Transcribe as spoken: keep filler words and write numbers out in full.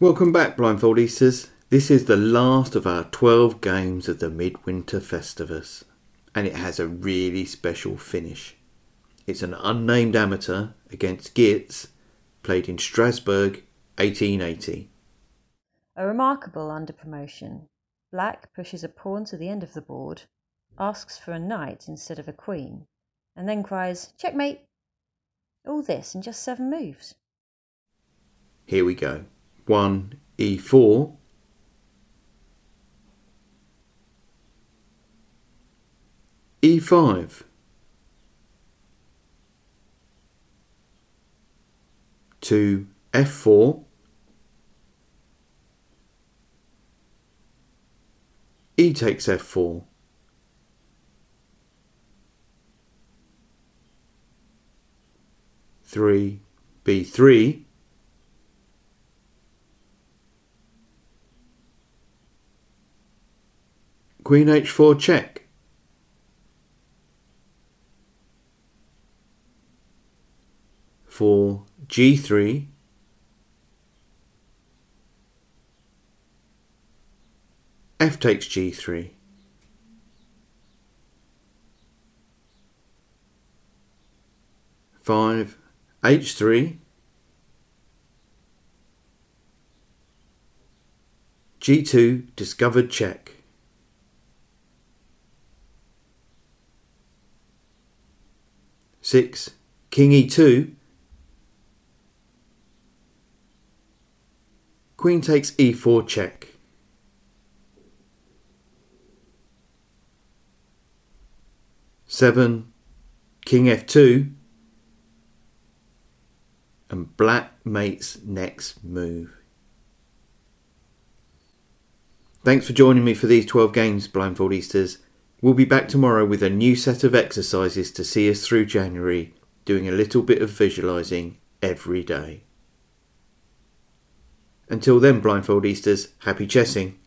Welcome back, Blindfold Easters. This is the last of our twelve games of the Midwinter Festivus, and it has a really special finish. It's an unnamed amateur against Geertz, played in Strasbourg, eighteen eighty. A remarkable under-promotion. Black pushes a pawn to the end of the board, asks for a knight instead of a queen, and then cries, "Checkmate!" All this in just seven moves. Here we go. one e four, e five, two f four, e takes f four, three b three, queen h four check, four g three, f takes g three, five h three, g two discovered check, six king e two, queen takes e four check, seven king f two, and black mates next move. Thanks for joining me for these twelve games, Blindfold Easters. We'll be back tomorrow with a new set of exercises to see us through January, doing a little bit of visualising every day. Until then, Blindfold Easters, happy chessing.